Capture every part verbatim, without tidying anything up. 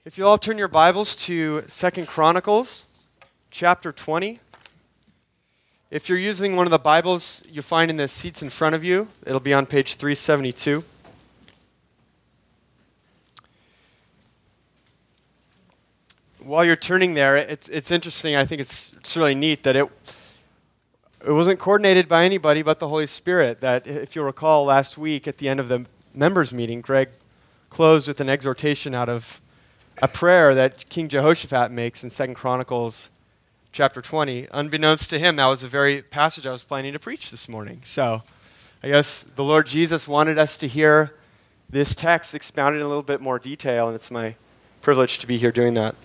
If you all turn your Bibles to Second Chronicles, chapter twenty. If you're using one of the Bibles you find in the seats in front of you, it'll be on page three seventy-two. While you're turning there, it's it's interesting. I think it's, it's really neat that it it wasn't coordinated by anybody but the Holy Spirit. That if you'll recall, last week at the end of the members' meeting, Greg closed with an exhortation out of a prayer that King Jehoshaphat makes in Second Chronicles chapter twenty. Unbeknownst to him, that was the very passage I was planning to preach this morning. So I guess the Lord Jesus wanted us to hear this text expounded in a little bit more detail, and it's my privilege to be here doing that.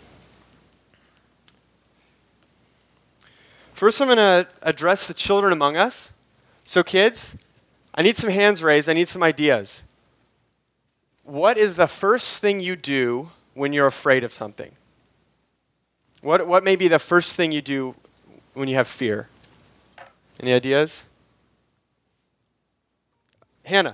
First, I'm going to address the children among us. So kids, I need some hands raised. I need some ideas. What is the first thing you do when you're afraid of something? What what may be the first thing you do when you have fear? Any ideas? Hannah.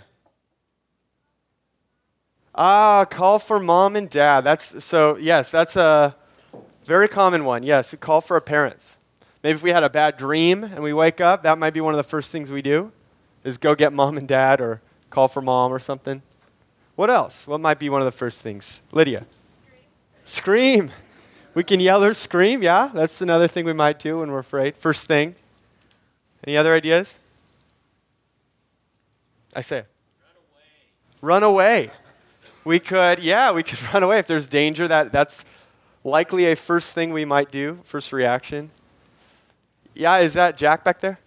Ah, call for mom and dad. That's so yes, that's a very common one. Yes, we call for our parents. Maybe if we had a bad dream and we wake up, that might be one of the first things we do, is go get mom and dad or call for mom or something. What else? What might be one of the first things? Lydia. Scream. We can yell or scream, yeah? That's another thing we might do when we're afraid. First thing. Any other ideas? I say. Run away. Run away. We could, yeah, we could run away. If there's danger, that, that's likely a first thing we might do, first reaction. Yeah, is that Jack back there?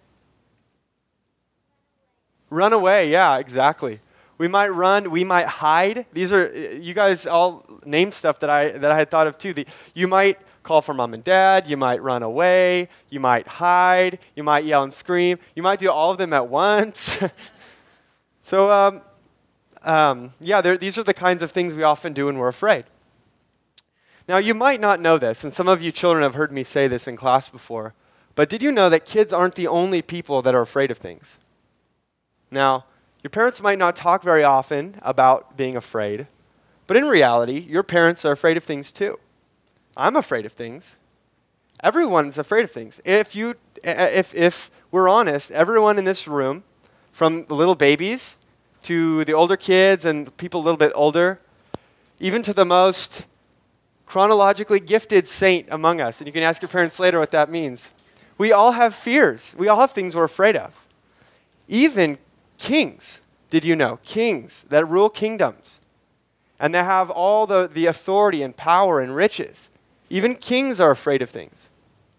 Run away, yeah, exactly. We might run, we might hide. These are, you guys all name stuff that I that I had thought of too. The, you might call for mom and dad, you might run away, you might hide, you might yell and scream. You might do all of them at once. so, um, um, yeah, these are the kinds of things we often do when we're afraid. Now, you might not know this, and some of you children have heard me say this in class before, but did you know that kids aren't the only people that are afraid of things? Now, your parents might not talk very often about being afraid, but in reality, your parents are afraid of things too. I'm afraid of things. Everyone's afraid of things. If you, if if we're honest, everyone in this room, from the little babies to the older kids and people a little bit older, even to the most chronologically gifted saint among us, and you can ask your parents later what that means. We all have fears. We all have things we're afraid of. Even kings, did you know? Kings that rule kingdoms. And they have all the, the authority and power and riches. Even kings are afraid of things.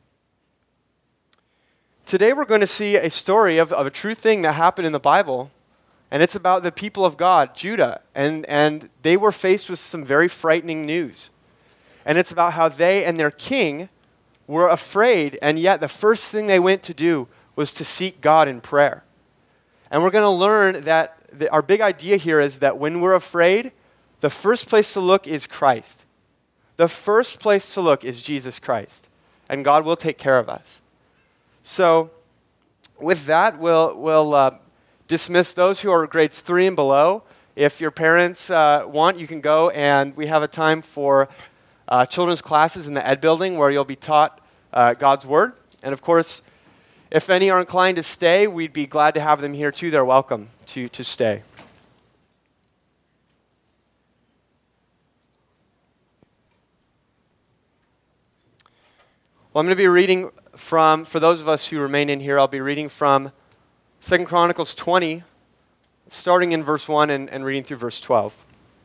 Today we're going to see a story of, of a true thing that happened in the Bible. And it's about the people of God, Judah. And, and they were faced with some very frightening news. And it's about how they and their king were afraid, and yet the first thing they went to do was to seek God in prayer. And we're going to learn that the, our big idea here is that when we're afraid, the first place to look is Christ. The first place to look is Jesus Christ. And God will take care of us. So with that, we'll, we'll uh, dismiss those who are grades three and below. If your parents uh, want, you can go, and we have a time for uh, children's classes in the Ed building where you'll be taught uh, God's Word. And of course, if any are inclined to stay, we'd be glad to have them here too. They're welcome to, to stay. Well, I'm going to be reading from, for those of us who remain in here, I'll be reading from Second Chronicles twenty, starting in verse one and, and reading through verse twelve.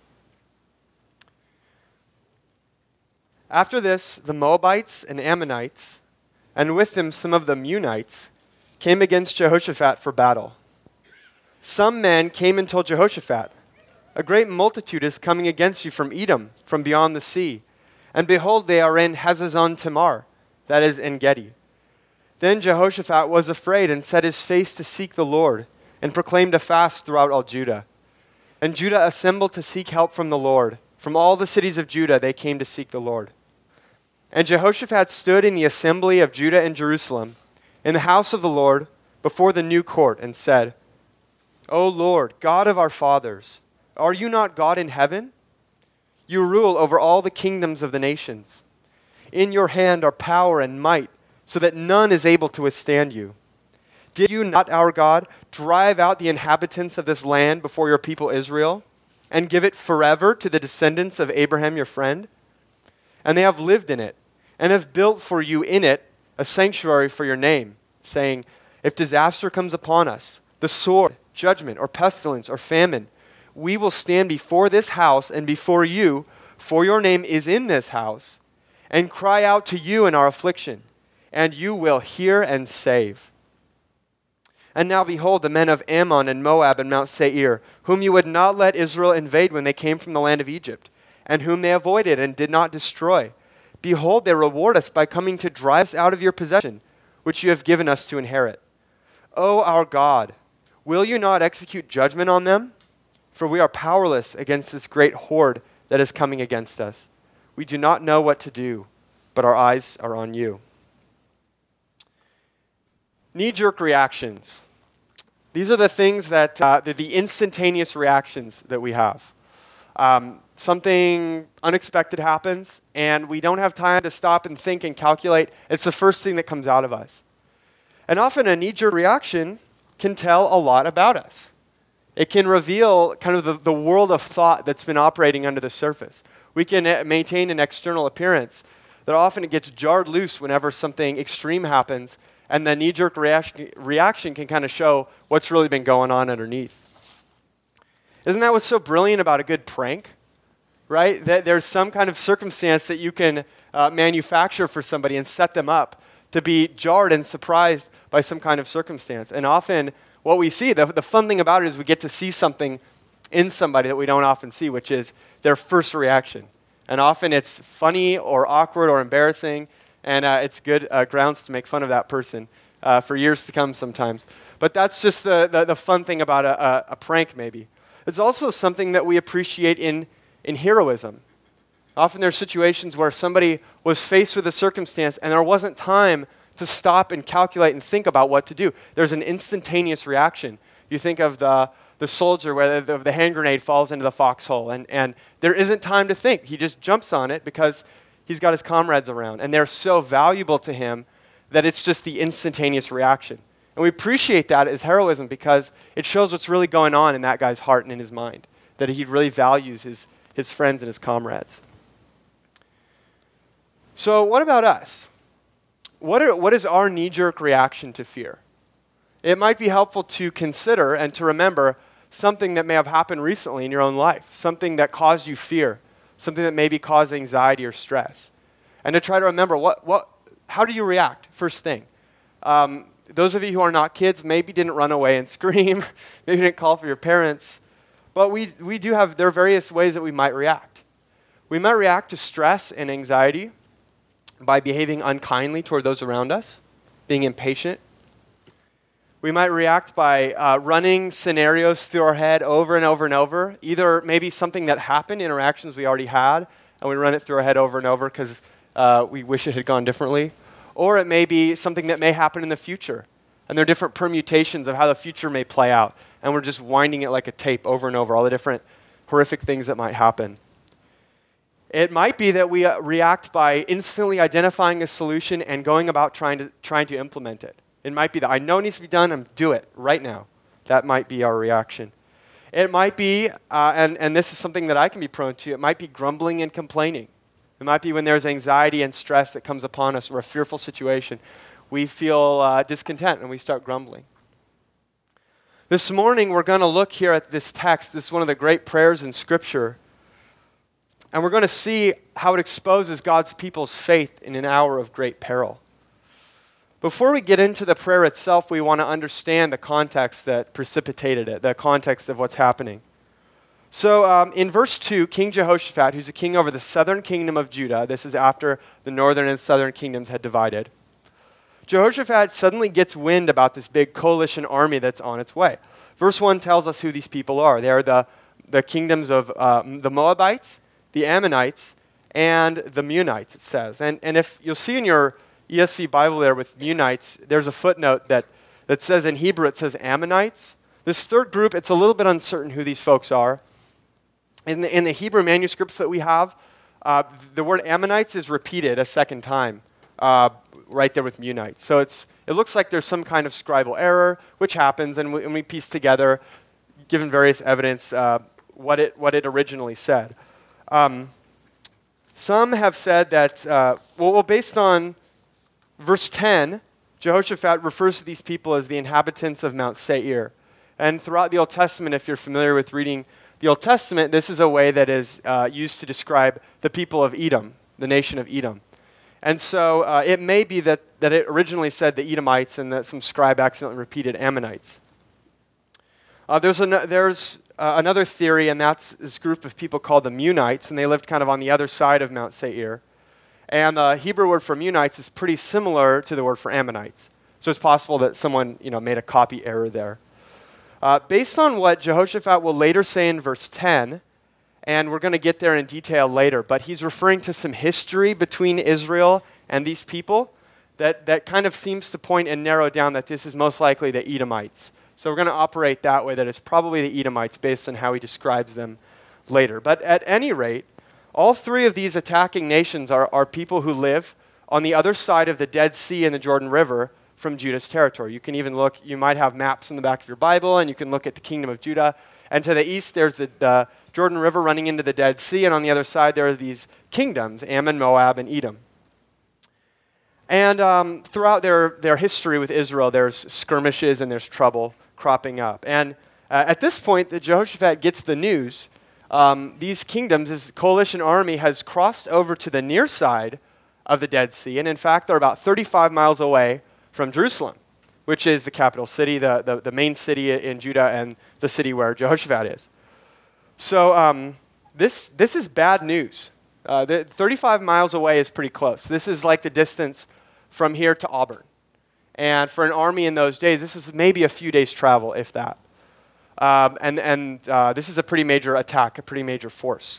After this, the Moabites and Ammonites, and with them some of the Meunites, came against Jehoshaphat for battle. Some men came and told Jehoshaphat, "A great multitude is coming against you from Edom, from beyond the sea. And behold, they are in Hazazon Tamar," that is En Gedi. Then Jehoshaphat was afraid and set his face to seek the Lord, and proclaimed a fast throughout all Judah. And Judah assembled to seek help from the Lord. From all the cities of Judah they came to seek the Lord. And Jehoshaphat stood in the assembly of Judah and Jerusalem, in the house of the Lord, before the new court, and said, "O Lord, God of our fathers, are you not God in heaven? You rule over all the kingdoms of the nations. In your hand are power and might, so that none is able to withstand you. Did you not, our God, drive out the inhabitants of this land before your people Israel, and give it forever to the descendants of Abraham your friend? And they have lived in it, and have built for you in it a sanctuary for your name, saying, if disaster comes upon us, the sword, judgment, or pestilence, or famine, we will stand before this house and before you, for your name is in this house, and cry out to you in our affliction, and you will hear and save. And now behold, the men of Ammon and Moab and Mount Seir, whom you would not let Israel invade when they came from the land of Egypt, and whom they avoided and did not destroy. Behold, they reward us by coming to drive us out of your possession, which you have given us to inherit. O our God, will you not execute judgment on them? For we are powerless against this great horde that is coming against us. We do not know what to do, but our eyes are on you. Knee-jerk reactions. These are the things that, uh, the, the instantaneous reactions that we have. Um, something unexpected happens, and we don't have time to stop and think and calculate. It's the first thing that comes out of us. And often a knee-jerk reaction can tell a lot about us. It can reveal kind of the, the world of thought that's been operating under the surface. We can uh, maintain an external appearance that often it gets jarred loose whenever something extreme happens, and the knee-jerk reaction, reaction can kind of show what's really been going on underneath. Isn't that what's so brilliant about a good prank? Right? That there's some kind of circumstance that you can uh, manufacture for somebody and set them up to be jarred and surprised by some kind of circumstance. And often what we see, the, the fun thing about it is we get to see something in somebody that we don't often see, which is their first reaction. And often it's funny or awkward or embarrassing, and uh, it's good uh, grounds to make fun of that person uh, for years to come sometimes. But that's just the, the, the fun thing about a, a, a prank maybe. It's also something that we appreciate in, in heroism. Often there's situations where somebody was faced with a circumstance and there wasn't time to stop and calculate and think about what to do. There's an instantaneous reaction. You think of the, the soldier where the, the hand grenade falls into the foxhole, and, and there isn't time to think. He just jumps on it because he's got his comrades around, and they're so valuable to him that it's just the instantaneous reaction. And we appreciate that as heroism because it shows what's really going on in that guy's heart and in his mind, that he really values his, his friends and his comrades. So what about us? What, are, what is our knee-jerk reaction to fear? It might be helpful to consider and to remember something that may have happened recently in your own life, something that caused you fear, something that maybe caused anxiety or stress. And to try to remember, what, what, how do you react first thing? Um, those of you who are not kids maybe didn't run away and scream, maybe didn't call for your parents, but we, we do have, there are various ways that we might react. We might react to stress and anxiety by behaving unkindly toward those around us, being impatient. We might react by uh, running scenarios through our head over and over and over, either maybe something that happened, interactions we already had, and we run it through our head over and over because uh, we wish it had gone differently. Or it may be something that may happen in the future, and there are different permutations of how the future may play out, and we're just winding it like a tape over and over, all the different horrific things that might happen. It might be that we uh, react by instantly identifying a solution and going about trying to trying to implement it. It might be that I know it needs to be done, I'm do it right now. That might be our reaction. It might be, uh, and, and this is something that I can be prone to, it might be grumbling and complaining. It might be when there's anxiety and stress that comes upon us or a fearful situation. We feel uh, discontent and we start grumbling. This morning we're going to look here at this text. This is one of the great prayers in Scripture. And we're going to see how it exposes God's people's faith in an hour of great peril. Before we get into the prayer itself, we want to understand the context that precipitated it, the context of what's happening. So um, in verse two, King Jehoshaphat, who's the king over the southern kingdom of Judah, this is after the northern and southern kingdoms had divided, Jehoshaphat suddenly gets wind about this big coalition army that's on its way. Verse one tells us who these people are. They are the, the kingdoms of uh, the Moabites, the Ammonites, and the Meunites, it says. And, and if you'll see in your E S V Bible there with Meunites, there's a footnote that, that says in Hebrew, it says Ammonites. This third group, it's a little bit uncertain who these folks are. In the, in the Hebrew manuscripts that we have, uh, the word Ammonites is repeated a second time, uh, right there with Munites. So it's it looks like there's some kind of scribal error, which happens, and we, and we piece together, given various evidence, uh, what it what it originally said. Um, some have said that, uh, well, well, based on verse ten, Jehoshaphat refers to these people as the inhabitants of Mount Seir. And throughout the Old Testament, if you're familiar with reading the Old Testament, this is a way that is uh, used to describe the people of Edom, the nation of Edom. And so uh, it may be that, that it originally said the Edomites and that some scribe accidentally repeated Ammonites. Uh, there's an, there's uh, another theory, and that's this group of people called the Munites, and they lived kind of on the other side of Mount Seir. And the Hebrew word for Munites is pretty similar to the word for Ammonites. So it's possible that someone, you know, made a copy error there. Uh, based on what Jehoshaphat will later say in verse ten, and we're going to get there in detail later, but he's referring to some history between Israel and these people that, that kind of seems to point and narrow down that this is most likely the Edomites. So we're going to operate that way, that it's probably the Edomites based on how he describes them later. But at any rate, all three of these attacking nations are, are people who live on the other side of the Dead Sea and the Jordan River from Judah's territory. You can even look, you might have maps in the back of your Bible, and you can look at the kingdom of Judah. And to the east, there's the, the Jordan River running into the Dead Sea, and on the other side, there are these kingdoms, Ammon, Moab, and Edom. And um, throughout their, their history with Israel, there's skirmishes and there's trouble cropping up. And uh, at this point, the Jehoshaphat gets the news. Um, these kingdoms, this coalition army has crossed over to the near side of the Dead Sea, and in fact, they're about thirty-five miles away from Jerusalem, which is the capital city, the, the, the main city in Judah, and the city where Jehoshaphat is. So um, this, this is bad news. Uh, the thirty-five miles away is pretty close. This is like the distance from here to Auburn. And for an army in those days, this is maybe a few days' travel, if that. Um, and and uh, this is a pretty major attack, a pretty major force.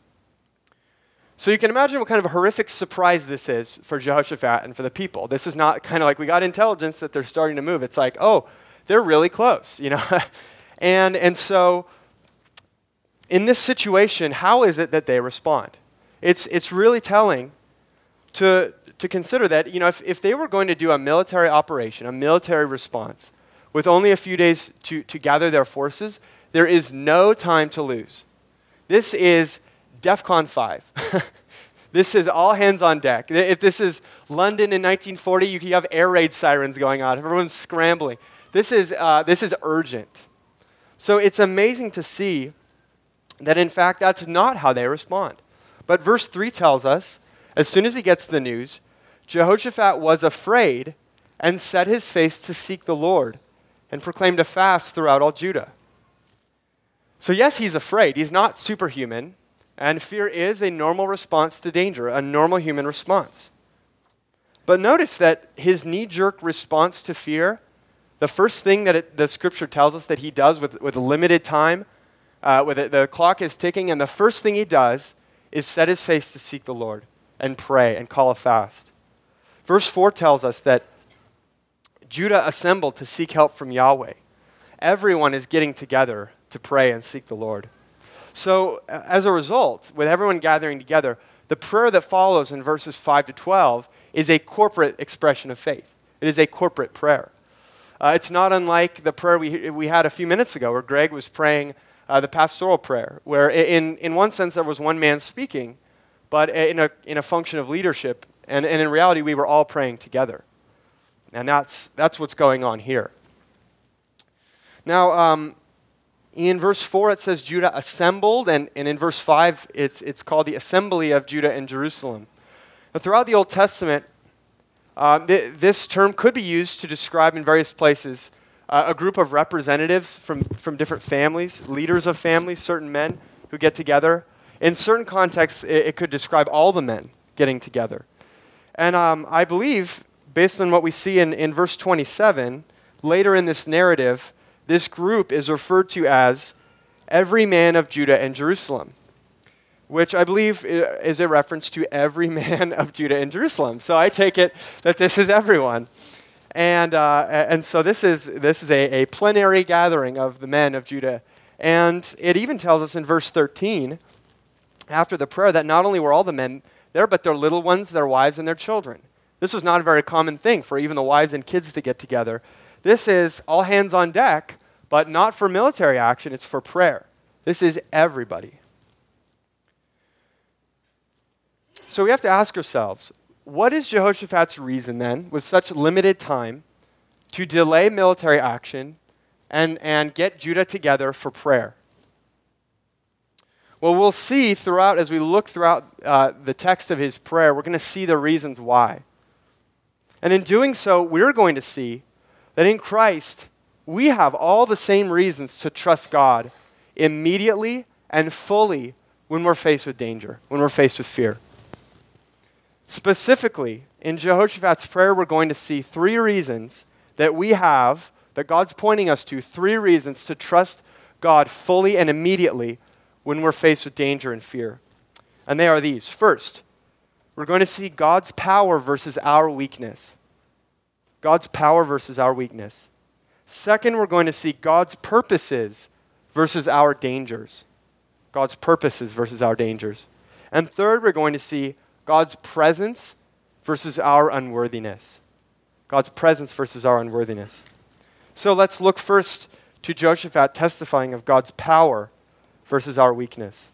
So you can imagine what kind of a horrific surprise this is for Jehoshaphat and for the people. This is not kind of like we got intelligence that they're starting to move. It's like, oh, they're really close, you know. and and so in this situation, how is it that they respond? It's it's really telling to to consider that, you know, if, if they were going to do a military operation, a military response, with only a few days to, to gather their forces, there is no time to lose. This is DEFCON five. This is all hands on deck. If this is London in nineteen forty, you could have air raid sirens going on. Everyone's scrambling. This is, uh, this is urgent. So it's amazing to see that, in fact, that's not how they respond. But verse three tells us, as soon as he gets the news, Jehoshaphat was afraid and set his face to seek the Lord and proclaimed a fast throughout all Judah. So yes, he's afraid. He's not superhuman. And fear is a normal response to danger, a normal human response. But notice that his knee-jerk response to fear, the first thing that it, the scripture tells us that he does with, with limited time, uh, with it, the clock is ticking, and the first thing he does is set his face to seek the Lord and pray and call a fast. Verse four tells us that Judah assembled to seek help from Yahweh. Everyone is getting together to pray and seek the Lord. So uh, as a result, with everyone gathering together, the prayer that follows in verses five to twelve is a corporate expression of faith. It is a corporate prayer. Uh, it's not unlike the prayer we, we had a few minutes ago where Greg was praying uh, the pastoral prayer, where in, in one sense there was one man speaking, but in a, in a function of leadership, and, and in reality we were all praying together. And that's, that's what's going on here. Now, um, in verse four, it says Judah assembled, and, and in verse five, it's, it's called the assembly of Judah and Jerusalem. Now, throughout the Old Testament, uh, th- this term could be used to describe in various places uh, a group of representatives from, from different families, leaders of families, certain men who get together. In certain contexts, it, it could describe all the men getting together. And um, I believe, based on what we see in, in verse twenty-seven, later in this narrative, this group is referred to as every man of Judah and Jerusalem, which I believe is a reference to every man of Judah and Jerusalem. So I take it that this is everyone. And uh, and so this is this is a, a plenary gathering of the men of Judah And it even tells us in verse thirteen, after the prayer, that not only were all the men there, but their little ones, their wives, and their children. This was not a very common thing for even the wives and kids to get together. This is all hands on deck, but not for military action, it's for prayer. This is everybody. So we have to ask ourselves, what is Jehoshaphat's reason then, with such limited time, to delay military action and, and get Judah together for prayer? Well, we'll see throughout, as we look throughout uh, the text of his prayer, we're going to see the reasons why. And in doing so, we're going to see that in Christ, we have all the same reasons to trust God immediately and fully when we're faced with danger, when we're faced with fear. Specifically, in Jehoshaphat's prayer, we're going to see three reasons that we have, that God's pointing us to, three reasons to trust God fully and immediately when we're faced with danger and fear. And they are these. First, we're going to see God's power versus our weakness. God's power versus our weakness. Second, we're going to see God's purposes versus our dangers. God's purposes versus our dangers. And third, we're going to see God's presence versus our unworthiness. God's presence versus our unworthiness. So let's look first to Jehoshaphat testifying of God's power versus our weakness.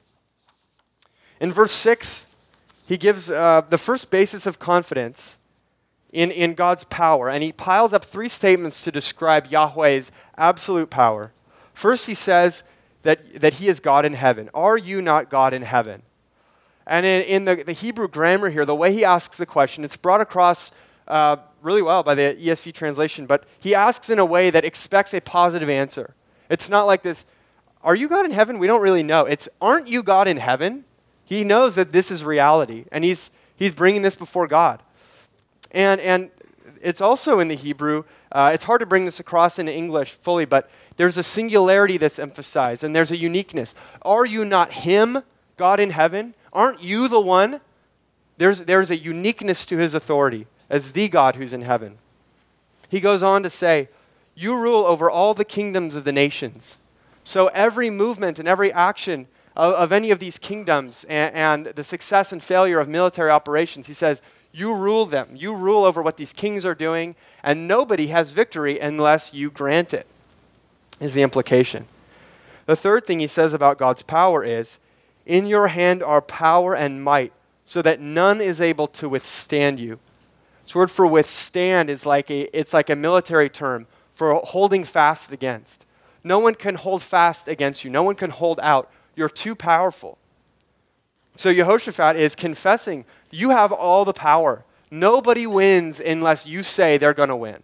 In verse six, he gives uh, the first basis of confidence in, in God's power, and he piles up three statements to describe Yahweh's absolute power. First, he says that, that he is God in heaven. Are you not God in heaven? And in, in the, the Hebrew grammar here, the way he asks the question, it's brought across uh, really well by the E S V translation, but he asks in a way that expects a positive answer. It's not like this, are you God in heaven? We don't really know. It's, aren't you God in heaven? He knows that this is reality, and he's he's bringing this before God. And and it's also in the Hebrew, uh, it's hard to bring this across in English fully, but there's a singularity that's emphasized, and there's a uniqueness. Are you not him, God in heaven? Aren't you the one? There's, there's a uniqueness to his authority as the God who's in heaven. He goes on to say, you rule over all the kingdoms of the nations. So every movement and every action of, of any of these kingdoms and, and the success and failure of military operations, he says, you rule them. You rule over what these kings are doing, and nobody has victory unless you grant it, is the implication. The third thing he says about God's power is, in your hand are power and might, so that none is able to withstand you. This word for withstand is like a, it's like a military term for holding fast against. No one can hold fast against you. No one can hold out. You're too powerful. So Jehoshaphat is confessing, you have all the power. Nobody wins unless you say they're going to win.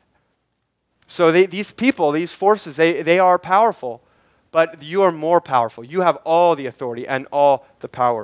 So they, these people, these forces, they, they are powerful, but you are more powerful. You have all the authority and all the power.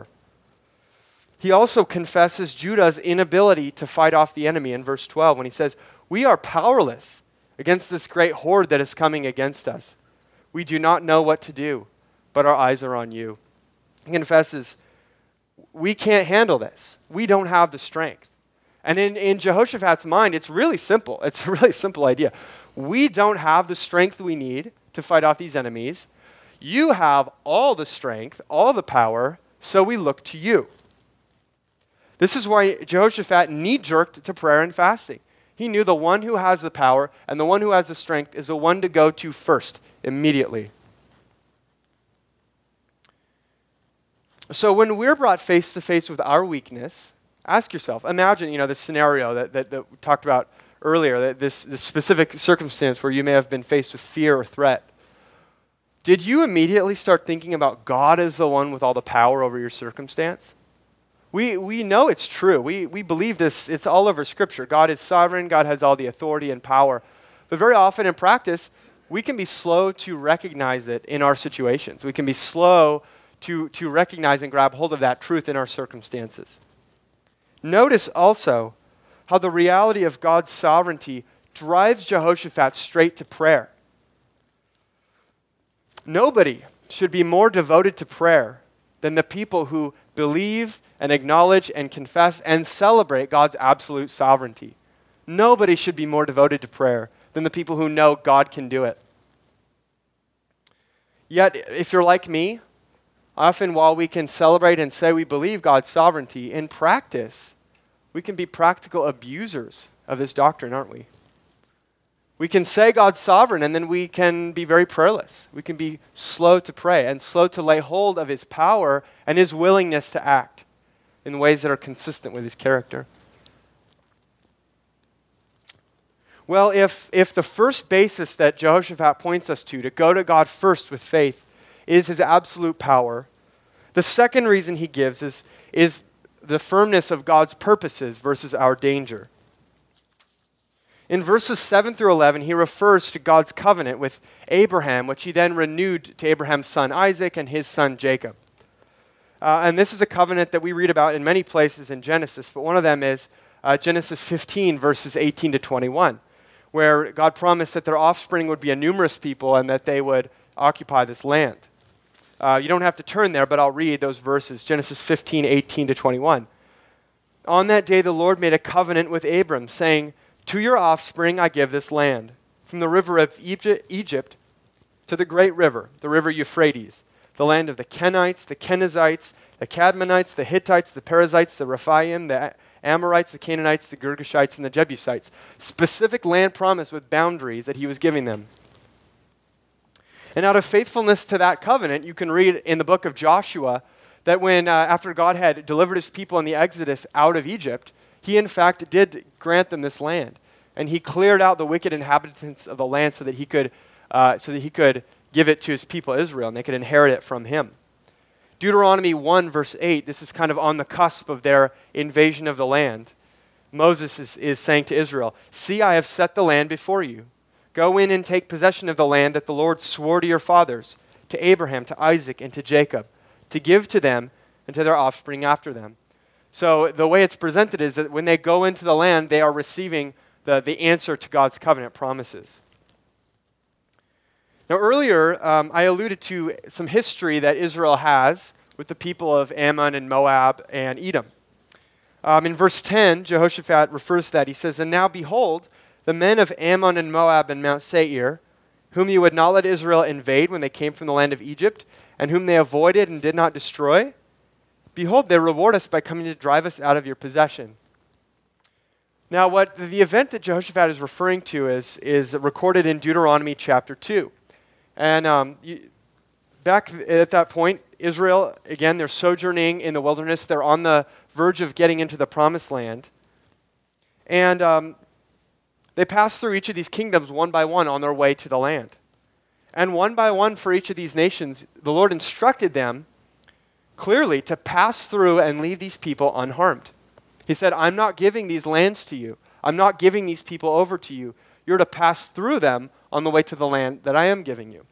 He also confesses Judah's inability to fight off the enemy in verse twelve when he says, we are powerless against this great horde that is coming against us. We do not know what to do, but our eyes are on you. He confesses, we can't handle this. We don't have the strength. And in, in Jehoshaphat's mind, it's really simple. It's a really simple idea. We don't have the strength we need to fight off these enemies. You have all the strength, all the power, so we look to you. This is why Jehoshaphat knee-jerked to prayer and fasting. He knew the one who has the power and the one who has the strength is the one to go to first, immediately. So when we're brought face to face with our weakness, ask yourself, imagine, you know, this scenario that, that, that we talked about earlier, that this, this specific circumstance where you may have been faced with fear or threat. Did you immediately start thinking about God as the one with all the power over your circumstance? We we know it's true. We we believe this. It's all over Scripture. God is sovereign. God has all the authority and power. But very often in practice, we can be slow to recognize it in our situations. We can be slow to, to recognize and grab hold of that truth in our circumstances. Notice also how the reality of God's sovereignty drives Jehoshaphat straight to prayer. Nobody should be more devoted to prayer than the people who believe and acknowledge and confess and celebrate God's absolute sovereignty. Nobody should be more devoted to prayer than the people who know God can do it. Yet, if you're like me, often while we can celebrate and say we believe God's sovereignty, in practice, we can be practical abusers of this doctrine, aren't we? We can say God's sovereign, and then we can be very prayerless. We can be slow to pray and slow to lay hold of his power and his willingness to act in ways that are consistent with his character. Well, if, if the first basis that Jehoshaphat points us to, to go to God first with faith, is his absolute power, the second reason he gives is, is the firmness of God's purposes versus our danger. In verses seven through eleven, he refers to God's covenant with Abraham, which he then renewed to Abraham's son Isaac and his son Jacob. Uh, and this is a covenant that we read about in many places in Genesis, but one of them is uh, Genesis fifteen, verses eighteen to twenty-one, where God promised that their offspring would be a numerous people and that they would occupy this land. Uh, you don't have to turn there, but I'll read those verses, Genesis fifteen, eighteen to twenty-one. On that day the Lord made a covenant with Abram, saying, "To your offspring I give this land, from the river of Egypt to the great river, the river Euphrates, the land of the Kenites, the Kenizzites, the Cadmonites, the Hittites, the Perizzites, the Rephaim, the Amorites, the Canaanites, the Girgashites, and the Jebusites." Specific land promise with boundaries that he was giving them. And out of faithfulness to that covenant, you can read in the book of Joshua that when, uh, after God had delivered his people in the Exodus out of Egypt, he in fact did grant them this land. And he cleared out the wicked inhabitants of the land so that he could, uh, so that he could give it to his people Israel, and they could inherit it from him. Deuteronomy one, verse eight, this is kind of on the cusp of their invasion of the land. Moses is, is saying to Israel, "See, I have set the land before you. Go in and take possession of the land that the Lord swore to your fathers, to Abraham, to Isaac, and to Jacob, to give to them and to their offspring after them." So the way it's presented is that when they go into the land, they are receiving the, the answer to God's covenant promises. Now earlier, um, I alluded to some history that Israel has with the people of Ammon and Moab and Edom. Um, in verse ten, Jehoshaphat refers to that. He says, "And now behold, the men of Ammon and Moab and Mount Seir, whom you would not let Israel invade when they came from the land of Egypt, and whom they avoided and did not destroy, behold, they reward us by coming to drive us out of your possession." Now, what the event that Jehoshaphat is referring to is, is recorded in Deuteronomy chapter two. And um, you, back at that point, Israel, again, they're sojourning in the wilderness. They're on the verge of getting into the promised land. And um, they pass through each of these kingdoms one by one on their way to the land. And one by one for each of these nations, the Lord instructed them clearly to pass through and leave these people unharmed. He said, "I'm not giving these lands to you. I'm not giving these people over to you. You're to pass through them on the way to the land that I am giving you."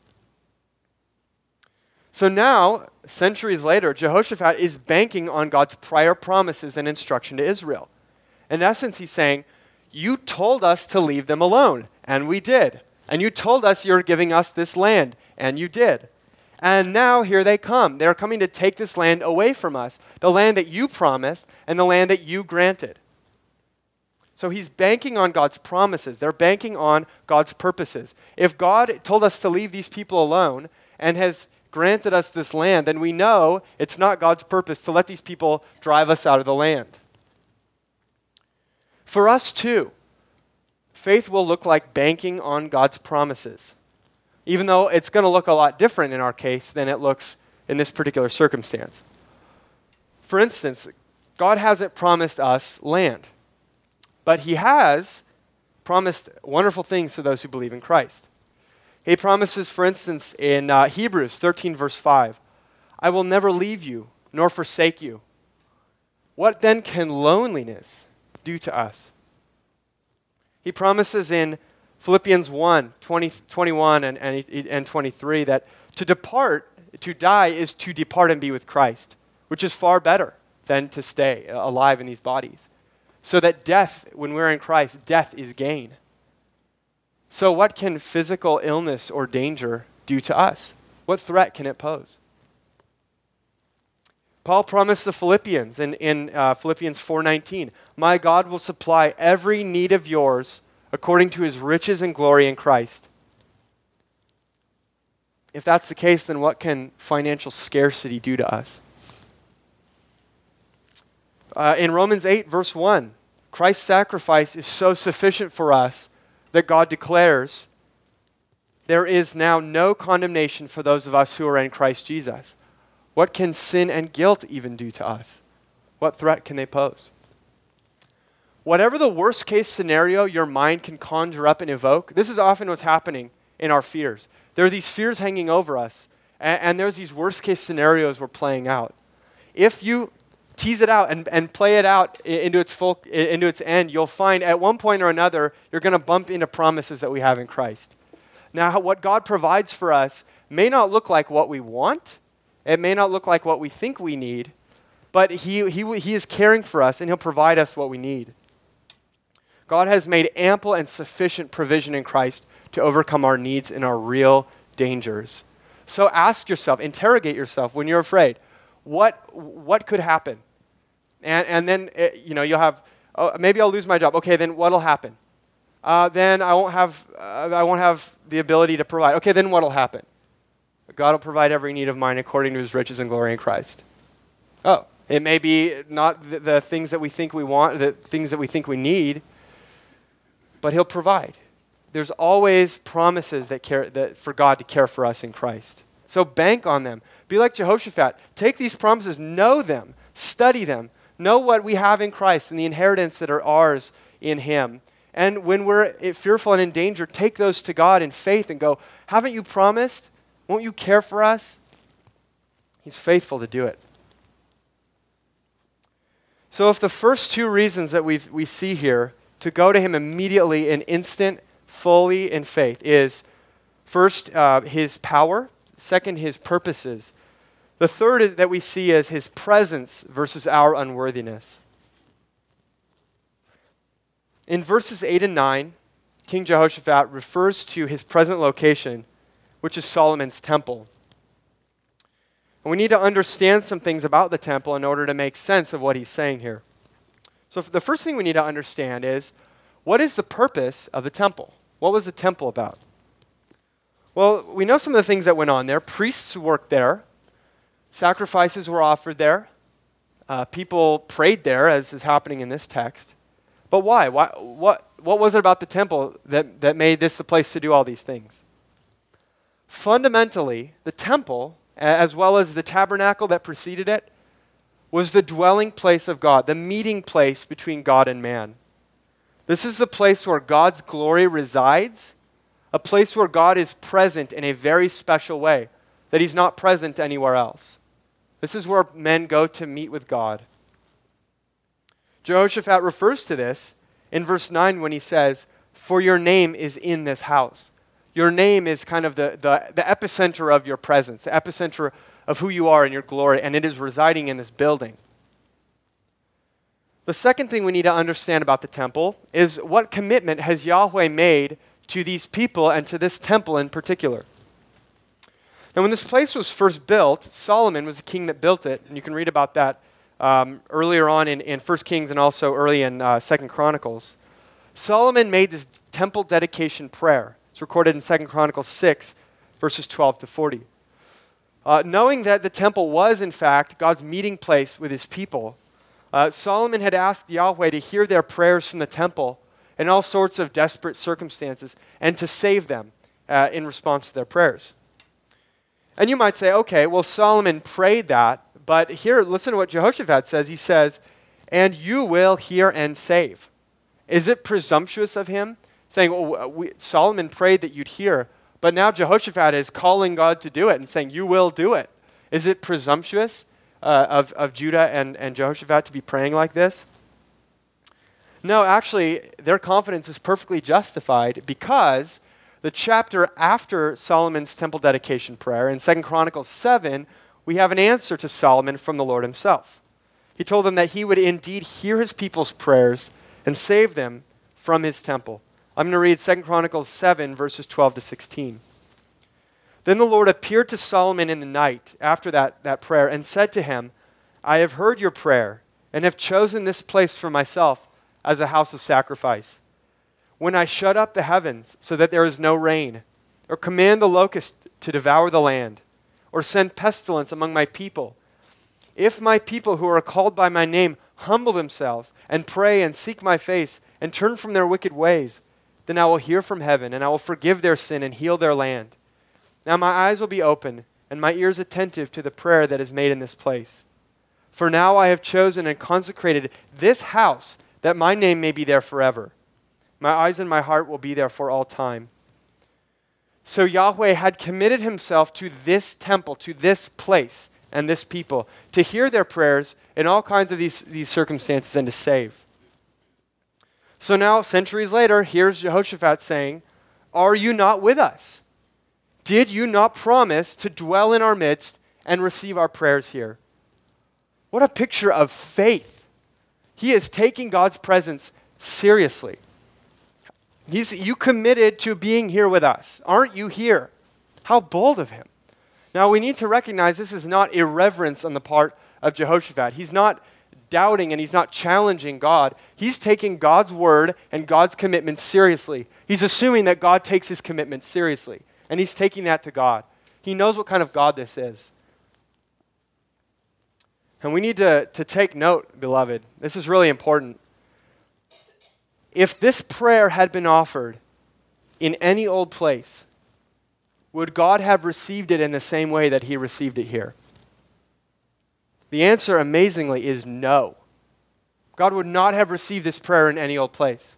So now, centuries later, Jehoshaphat is banking on God's prior promises and instruction to Israel. In essence, he's saying, "You told us to leave them alone, and we did. And you told us you're giving us this land, and you did. And now here they come. They're coming to take this land away from us, the land that you promised and the land that you granted." So he's banking on God's promises. They're banking on God's purposes. If God told us to leave these people alone and has granted us this land, then we know it's not God's purpose to let these people drive us out of the land. For us too, faith will look like banking on God's promises, even though it's going to look a lot different in our case than it looks in this particular circumstance. For instance, God hasn't promised us land, but he has promised wonderful things to those who believe in Christ. He promises, for instance, in uh, Hebrews thirteen, verse five, "I will never leave you nor forsake you." What then can loneliness do to us? He promises in Philippians one, twenty, twenty-one and, and, and twenty-three that to depart, to die is to depart and be with Christ, which is far better than to stay alive in these bodies. So that death, when we're in Christ, death is gain. So what can physical illness or danger do to us? What threat can it pose? Paul promised the Philippians in, in uh, Philippians four nineteen, "My God will supply every need of yours according to his riches and glory in Christ." If that's the case, then what can financial scarcity do to us? Uh, in Romans eight, verse one, Christ's sacrifice is so sufficient for us that God declares, there is now no condemnation for those of us who are in Christ Jesus. What can sin and guilt even do to us? What threat can they pose? Whatever the worst case scenario your mind can conjure up and evoke, this is often what's happening in our fears. There are these fears hanging over us, and, and there's these worst case scenarios we're playing out. If you tease it out and, and play it out into its full, into its end, you'll find at one point or another, you're going to bump into promises that we have in Christ. Now, what God provides for us may not look like what we want. It may not look like what we think we need, but he, he, he is caring for us, and he'll provide us what we need. God has made ample and sufficient provision in Christ to overcome our needs and our real dangers. So ask yourself, interrogate yourself when you're afraid, what, what could happen? And, and then, uh, you know, you'll have, oh, maybe I'll lose my job. Okay, then what'll happen? Uh, then I won't have uh, I won't have the ability to provide. Okay, then what'll happen? God will provide every need of mine according to his riches and glory in Christ. Oh, it may be not the, the things that we think we want, the things that we think we need, but he'll provide. There's always promises that care that for God to care for us in Christ. So bank on them. Be like Jehoshaphat. Take these promises, know them, study them, know what we have in Christ and the inheritance that are ours in him. And when we're fearful and in danger, take those to God in faith and go, haven't you promised? Won't you care for us? He's faithful to do it. So if the first two reasons that we we see here to go to him immediately in instant, fully in faith is first uh, his power, second his purposes. The third that we see is his presence versus our unworthiness. In verses eight and nine, King Jehoshaphat refers to his present location, which is Solomon's temple. And we need to understand some things about the temple in order to make sense of what he's saying here. So the first thing we need to understand is, what is the purpose of the temple? What was the temple about? Well, we know some of the things that went on there. Priests worked there. Sacrifices were offered there. Uh, people prayed there, as is happening in this text. But why? why? What, what was it about the temple that, that made this the place to do all these things? Fundamentally, the temple, as well as the tabernacle that preceded it, was the dwelling place of God, the meeting place between God and man. This is the place where God's glory resides, a place where God is present in a very special way, that he's not present anywhere else. This is where men go to meet with God. Jehoshaphat refers to this in verse nine when he says, for your name is in this house. Your name is kind of the, the, the epicenter of your presence, the epicenter of who you are in your glory, and it is residing in this building. The second thing we need to understand about the temple is what commitment has Yahweh made to these people and to this temple in particular. Now, when this place was first built, Solomon was the king that built it, and you can read about that um, earlier on in, in First Kings and also early in uh, Second Chronicles. Solomon made this temple dedication prayer. It's recorded in Second Chronicles six, verses twelve to forty. Uh, knowing that the temple was, in fact, God's meeting place with his people, uh, Solomon had asked Yahweh to hear their prayers from the temple in all sorts of desperate circumstances and to save them uh, in response to their prayers. And you might say, okay, well, Solomon prayed that, but here, listen to what Jehoshaphat says. He says, and you will hear and save. Is it presumptuous of him saying, well, we, Solomon prayed that you'd hear, but now Jehoshaphat is calling God to do it and saying, you will do it. Is it presumptuous uh, of, of Judah and, and Jehoshaphat to be praying like this? No, actually, their confidence is perfectly justified because the chapter after Solomon's temple dedication prayer, in Second Chronicles seven, we have an answer to Solomon from the Lord himself. He told them that he would indeed hear his people's prayers and save them from his temple. I'm going to read Second Chronicles seven, verses twelve to sixteen. Then the Lord appeared to Solomon in the night after that, that prayer and said to him, I have heard your prayer and have chosen this place for myself as a house of sacrifice. When I shut up the heavens so that there is no rain, or command the locust to devour the land, or send pestilence among my people. If my people who are called by my name humble themselves and pray and seek my face and turn from their wicked ways, then I will hear from heaven and I will forgive their sin and heal their land. Now my eyes will be open and my ears attentive to the prayer that is made in this place. For now I have chosen and consecrated this house that my name may be there forever. My eyes and my heart will be there for all time. So Yahweh had committed himself to this temple, to this place and this people, to hear their prayers in all kinds of these, these circumstances and to save. So now, centuries later, here's Jehoshaphat saying, are you not with us? Did you not promise to dwell in our midst and receive our prayers here? What a picture of faith. He is taking God's presence seriously. He's, you committed to being here with us. Aren't you here? How bold of him. Now we need to recognize this is not irreverence on the part of Jehoshaphat. He's not doubting and he's not challenging God. He's taking God's word and God's commitment seriously. He's assuming that God takes his commitment seriously. And he's taking that to God. He knows what kind of God this is. And we need to, to take note, beloved. This is really important. If this prayer had been offered in any old place, would God have received it in the same way that he received it here? The answer, amazingly, is no. God would not have received this prayer in any old place.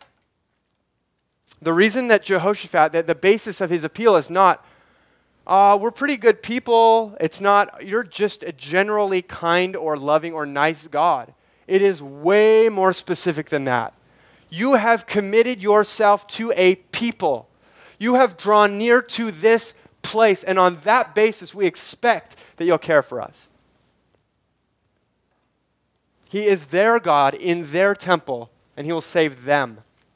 The reason that Jehoshaphat, that the basis of his appeal is not, uh, we're pretty good people. It's not, you're just a generally kind or loving or nice God. It is way more specific than that. You have committed yourself to a people. You have drawn near to this place, and on that basis, we expect that you'll care for us. He is their God in their temple, and he will save them.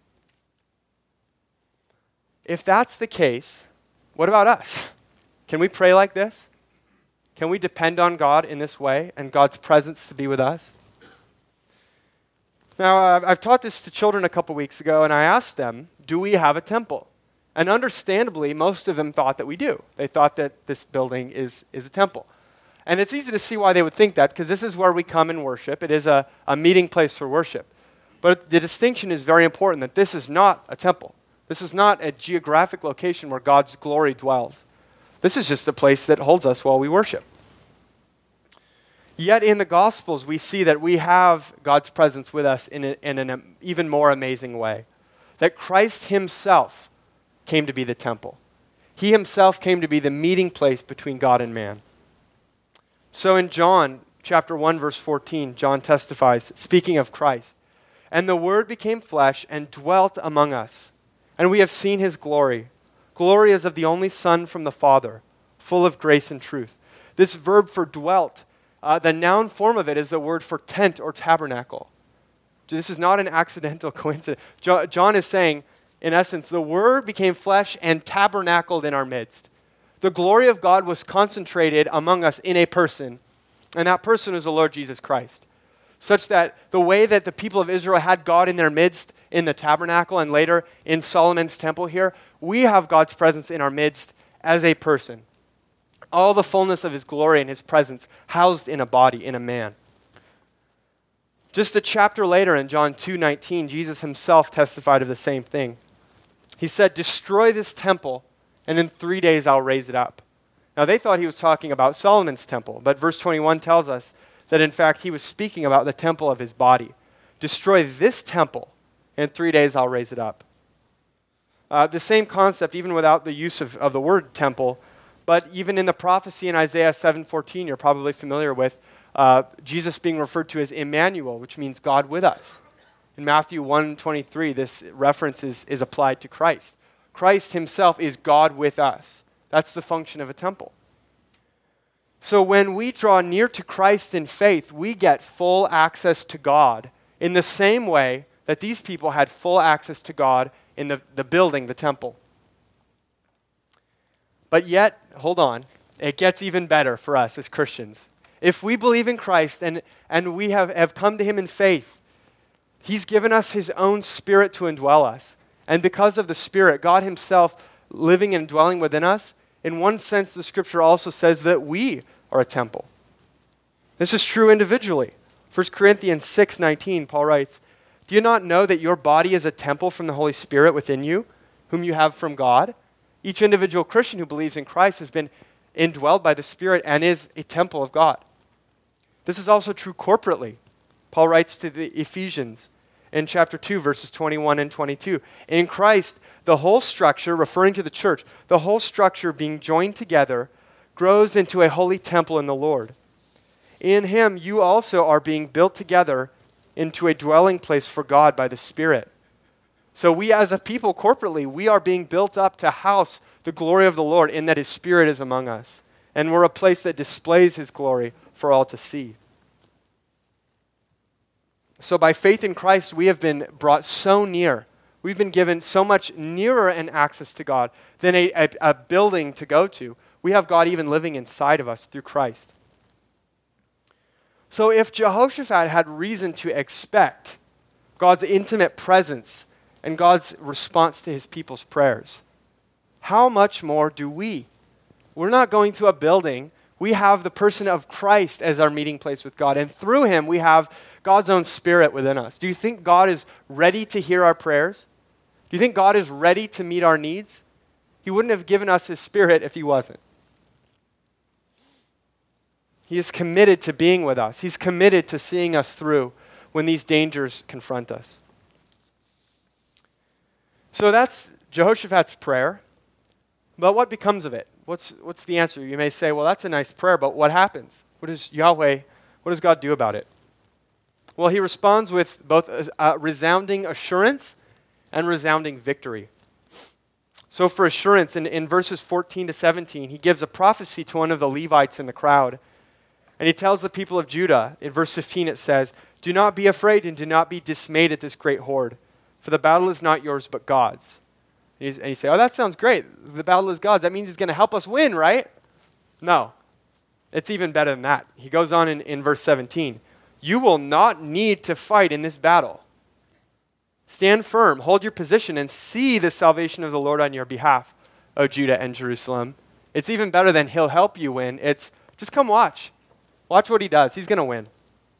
If that's the case, what about us? Can we pray like this? Can we depend on God in this way and God's presence to be with us? Now, uh, I've taught this to children a couple weeks ago, and I asked them, do we have a temple? And understandably, most of them thought that we do. They thought that this building is, is a temple. And it's easy to see why they would think that, because this is where we come and worship. It is a, a meeting place for worship. But the distinction is very important, that this is not a temple. This is not a geographic location where God's glory dwells. This is just a place that holds us while we worship. Yet in the Gospels, we see that we have God's presence with us in, a, in an even more amazing way. That Christ himself came to be the temple. He himself came to be the meeting place between God and man. So in John chapter one, verse fourteen, John testifies, speaking of Christ, and the Word became flesh and dwelt among us, and we have seen his glory. Glory as of the only Son from the Father, full of grace and truth. This verb for dwelt, Uh, the noun form of it is the word for tent or tabernacle. This is not an accidental coincidence. Jo- John is saying, in essence, the Word became flesh and tabernacled in our midst. The glory of God was concentrated among us in a person, and that person is the Lord Jesus Christ. Such that the way that the people of Israel had God in their midst in the tabernacle and later in Solomon's temple here, we have God's presence in our midst as a person. All the fullness of his glory and his presence housed in a body, in a man. Just a chapter later in John two nineteen, Jesus himself testified of the same thing. He said, destroy this temple, and in three days I'll raise it up. Now they thought he was talking about Solomon's temple, but verse twenty-one tells us that in fact he was speaking about the temple of his body. Destroy this temple, and in three days I'll raise it up. Uh, the same concept, even without the use of, of the word temple, but even in the prophecy in Isaiah seven fourteen, you're probably familiar with uh, Jesus being referred to as Emmanuel, which means God with us. In Matthew one twenty-three, this reference is, is applied to Christ. Christ himself is God with us. That's the function of a temple. So when we draw near to Christ in faith, we get full access to God in the same way that these people had full access to God in the, the building, the temple. But yet, hold on, it gets even better for us as Christians. If we believe in Christ and, and we have, have come to him in faith, he's given us his own Spirit to indwell us. And because of the Spirit, God himself living and dwelling within us, in one sense, the scripture also says that we are a temple. This is true individually. First Corinthians six nineteen, Paul writes, "Do you not know that your body is a temple from the Holy Spirit within you, whom you have from God? Each individual Christian who believes in Christ has been indwelled by the Spirit and is a temple of God." This is also true corporately. Paul writes to the Ephesians in chapter two, verses twenty-one and twenty-two. "In Christ, the whole structure," referring to the church, "the whole structure being joined together grows into a holy temple in the Lord. In him you also are being built together into a dwelling place for God by the Spirit." So we as a people corporately, we are being built up to house the glory of the Lord in that his Spirit is among us. And we're a place that displays his glory for all to see. So by faith in Christ, we have been brought so near. We've been given so much nearer an access to God than a, a, a building to go to. We have God even living inside of us through Christ. So if Jehoshaphat had reason to expect God's intimate presence and God's response to his people's prayers, how much more do we? We're not going to a building. We have the person of Christ as our meeting place with God. And through him, we have God's own Spirit within us. Do you think God is ready to hear our prayers? Do you think God is ready to meet our needs? He wouldn't have given us his Spirit if he wasn't. He is committed to being with us. He's committed to seeing us through when these dangers confront us. So that's Jehoshaphat's prayer. But what becomes of it? What's, what's the answer? You may say, well, that's a nice prayer, but what happens? What does Yahweh, what does God do about it? Well, he responds with both a, a resounding assurance and resounding victory. So for assurance, in, in verses fourteen to seventeen, he gives a prophecy to one of the Levites in the crowd. And he tells the people of Judah, in verse fifteen it says, "Do not be afraid and do not be dismayed at this great horde, for the battle is not yours but God's." And you say, oh, that sounds great. The battle is God's. That means he's going to help us win, right? No. It's even better than that. He goes on in, in verse seventeen. "You will not need to fight in this battle. Stand firm, hold your position, and see the salvation of the Lord on your behalf, O Judah and Jerusalem." It's even better than he'll help you win. It's just come watch. Watch what he does. He's going to win.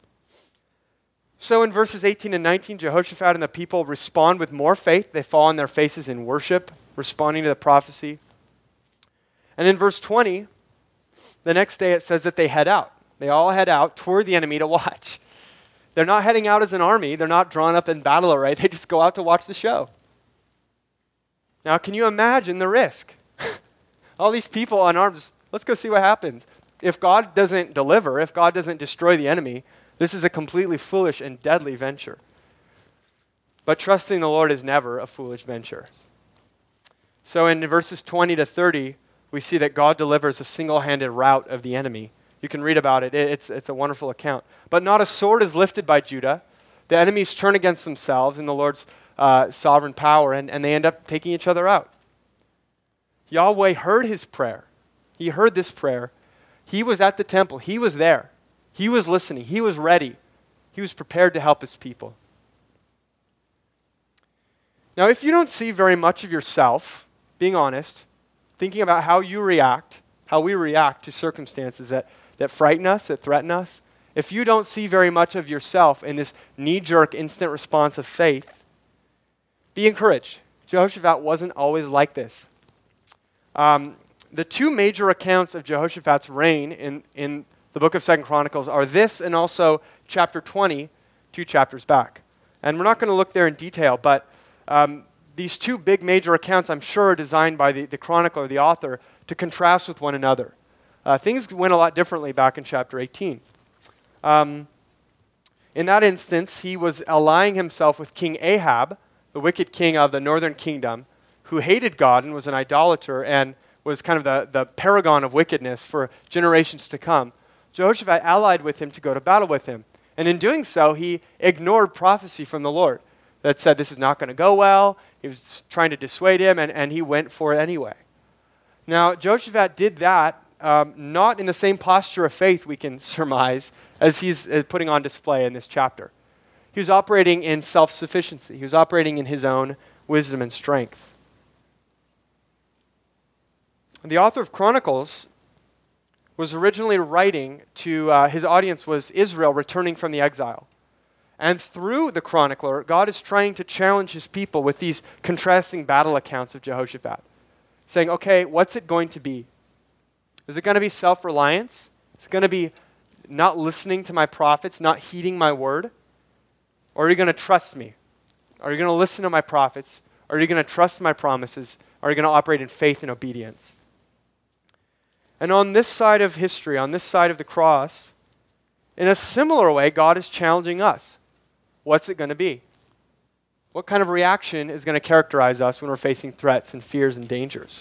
So in verses eighteen and nineteen, Jehoshaphat and the people respond with more faith. They fall on their faces in worship, responding to the prophecy. And in verse twenty, the next day it says that they head out. They all head out toward the enemy to watch. They're not heading out as an army. They're not drawn up in battle array. They just go out to watch the show. Now, can you imagine the risk? All these people unarmed, just, let's go see what happens. If God doesn't deliver, if God doesn't destroy the enemy, this is a completely foolish and deadly venture. But trusting the Lord is never a foolish venture. So in verses twenty to thirty, we see that God delivers a single-handed rout of the enemy. You can read about it. It's, it's a wonderful account. But not a sword is lifted by Judah. The enemies turn against themselves in the Lord's uh, sovereign power, and, and they end up taking each other out. Yahweh heard his prayer. He heard this prayer. He was at the temple. He was there. He was listening. He was ready. He was prepared to help his people. Now, if you don't see very much of yourself, being honest, thinking about how you react, how we react to circumstances that, that frighten us, that threaten us, if you don't see very much of yourself in this knee-jerk instant response of faith, be encouraged. Jehoshaphat wasn't always like this. Um, the two major accounts of Jehoshaphat's reign in, in the book of Second Chronicles are this and also chapter twenty, two chapters back. And we're not going to look there in detail, but um, these two big major accounts, I'm sure, are designed by the, the chronicler, the author, to contrast with one another. Uh, things went a lot differently back in chapter eighteen. Um, in that instance, he was allying himself with King Ahab, the wicked king of the northern kingdom, who hated God and was an idolater and was kind of the, the paragon of wickedness for generations to come. Jehoshaphat allied with him to go to battle with him. And in doing so, he ignored prophecy from the Lord that said this is not going to go well. He was trying to dissuade him, and, and he went for it anyway. Now, Jehoshaphat did that um, not in the same posture of faith, we can surmise, as he's uh, putting on display in this chapter. He was operating in self-sufficiency. He was operating in his own wisdom and strength. The author of Chronicles was originally writing to, uh, his audience was Israel returning from the exile. And through the chronicler, God is trying to challenge his people with these contrasting battle accounts of Jehoshaphat, saying, okay, what's it going to be? Is it going to be self-reliance? Is it going to be not listening to my prophets, not heeding my word? Or are you going to trust me? Are you going to listen to my prophets? Are you going to trust my promises? Are you going to operate in faith and obedience? And on this side of history, on this side of the cross, in a similar way, God is challenging us. What's it going to be? What kind of reaction is going to characterize us when we're facing threats and fears and dangers?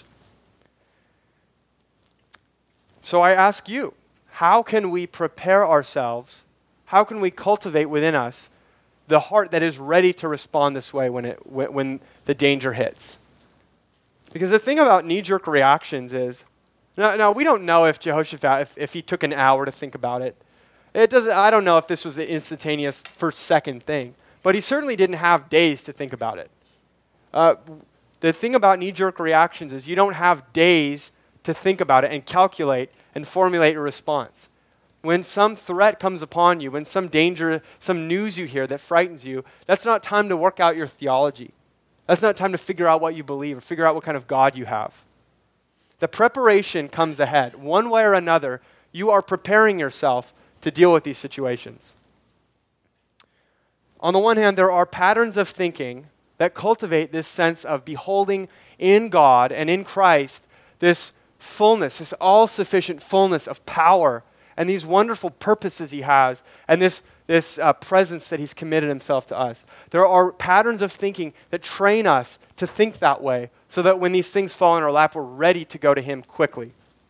So I ask you, how can we prepare ourselves? How can we cultivate within us the heart that is ready to respond this way when it when, when the danger hits? Because the thing about knee-jerk reactions is, now, now we don't know if Jehoshaphat, if, if he took an hour to think about it. It doesn't. I don't know if this was the instantaneous first second thing, but he certainly didn't have days to think about it. Uh, the thing about knee-jerk reactions is you don't have days to think about it and calculate and formulate a response. When some threat comes upon you, when some danger, some news you hear that frightens you, that's not time to work out your theology. That's not time to figure out what you believe or figure out what kind of God you have. The preparation comes ahead. One way or another, you are preparing yourself to deal with these situations. On the one hand, there are patterns of thinking that cultivate this sense of beholding in God and in Christ this fullness, this all-sufficient fullness of power and these wonderful purposes he has and this, this uh, presence that he's committed himself to us. There are patterns of thinking that train us to think that way so that when these things fall in our lap, we're ready to go to him quickly.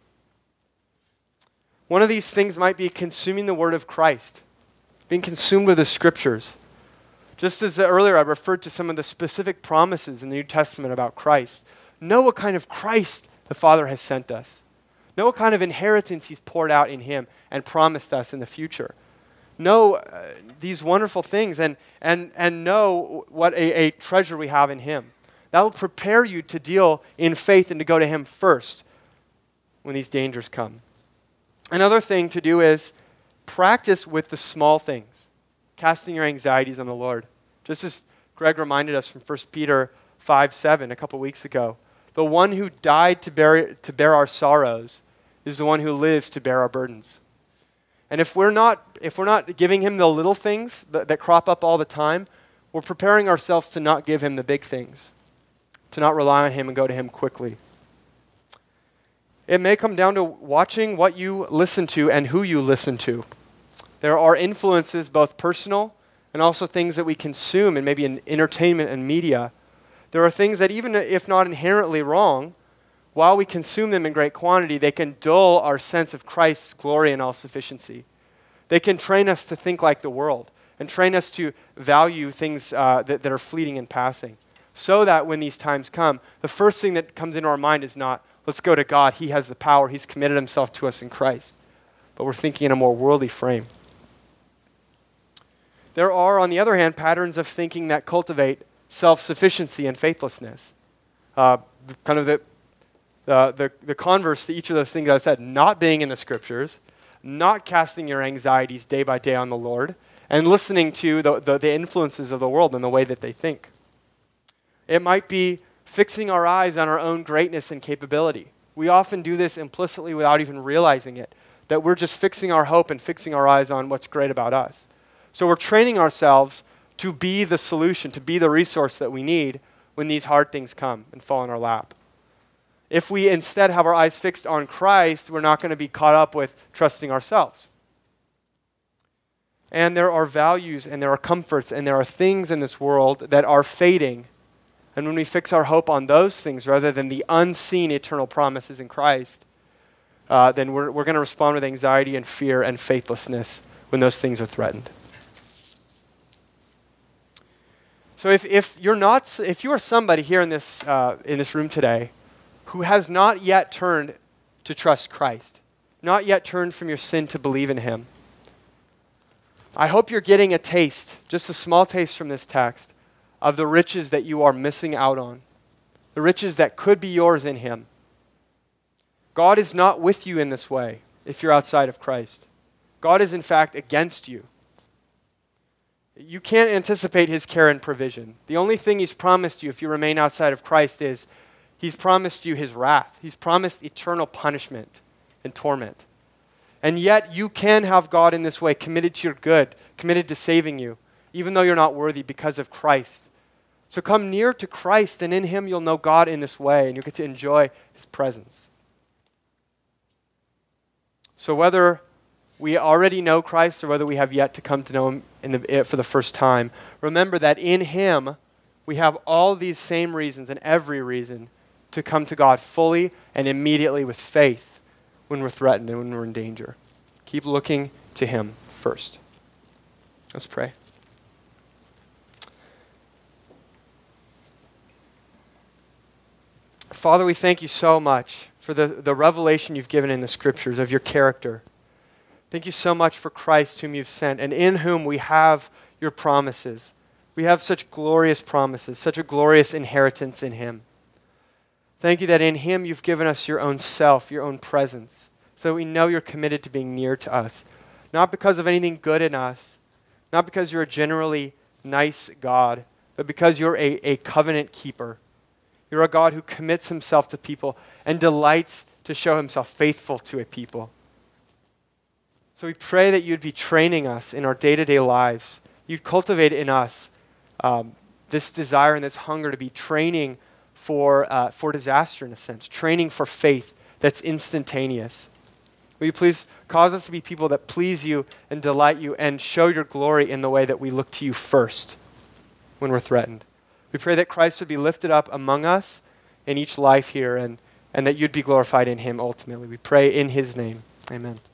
One of these things might be consuming the word of Christ, being consumed with the scriptures. Just as earlier I referred to some of the specific promises in the New Testament about Christ. Know what kind of Christ the Father has sent us. Know what kind of inheritance he's poured out in him and promised us in the future. Know uh, these wonderful things and, and, and know what a, a treasure we have in him. That will prepare you to deal in faith and to go to him first when these dangers come. Another thing to do is practice with the small things, casting your anxieties on the Lord. Just as Greg reminded us from First Peter five seven a couple weeks ago, the one who died to bear, to bear our sorrows is the one who lives to bear our burdens. And if we're not, if we're not giving him the little things that, that crop up all the time, we're preparing ourselves to not give him the big things, to not rely on him and go to him quickly. It may come down to watching what you listen to and who you listen to. There are influences, both personal and also things that we consume and maybe in entertainment and media. There are things that even if not inherently wrong, while we consume them in great quantity, they can dull our sense of Christ's glory and all-sufficiency. They can train us to think like the world and train us to value things uh, that, that are fleeting and passing, so that when these times come, the first thing that comes into our mind is not, let's go to God. He has the power. He's committed himself to us in Christ. But we're thinking in a more worldly frame. There are, on the other hand, patterns of thinking that cultivate self-sufficiency and faithlessness. Uh, kind of the, the, the, the converse to each of those things I said, not being in the scriptures, not casting your anxieties day by day on the Lord, and listening to the, the, the influences of the world and the way that they think. It might be fixing our eyes on our own greatness and capability. We often do this implicitly without even realizing it, that we're just fixing our hope and fixing our eyes on what's great about us. So we're training ourselves to be the solution, to be the resource that we need when these hard things come and fall in our lap. If we instead have our eyes fixed on Christ, we're not going to be caught up with trusting ourselves. And there are values and there are comforts and there are things in this world that are fading. And when we fix our hope on those things rather than the unseen eternal promises in Christ, uh, then we're, we're going to respond with anxiety and fear and faithlessness when those things are threatened. So if, if you're not, if you are somebody here in this, uh, in this room today who has not yet turned to trust Christ, not yet turned from your sin to believe in him, I hope you're getting a taste, just a small taste from this text, of the riches that you are missing out on, the riches that could be yours in him. God is not with you in this way if you're outside of Christ. God is in fact against you. You can't anticipate his care and provision. The only thing he's promised you if you remain outside of Christ is he's promised you his wrath. He's promised eternal punishment and torment. And yet you can have God in this way, committed to your good, committed to saving you, even though you're not worthy because of Christ. So come near to Christ, and in him you'll know God in this way, and you'll get to enjoy his presence. So whether we already know Christ or whether we have yet to come to know him in the, for the first time, remember that in him we have all these same reasons and every reason to come to God fully and immediately with faith when we're threatened and when we're in danger. Keep looking to him first. Let's pray. Father, we thank you so much for the, the revelation you've given in the scriptures of your character. Thank you so much for Christ whom you've sent and in whom we have your promises. We have such glorious promises, such a glorious inheritance in him. Thank you that in him you've given us your own self, your own presence, so that we know you're committed to being near to us. Not because of anything good in us, not because you're a generally nice God, but because you're a, a covenant keeper. You're a God who commits himself to people and delights to show himself faithful to a people. So we pray that you'd be training us in our day-to-day lives. You'd cultivate in us um, this desire and this hunger to be training for, uh, for disaster in a sense, training for faith that's instantaneous. Will you please cause us to be people that please you and delight you and show your glory in the way that we look to you first when we're threatened. We pray that Christ would be lifted up among us in each life here and, and that you'd be glorified in him ultimately. We pray in his name. Amen.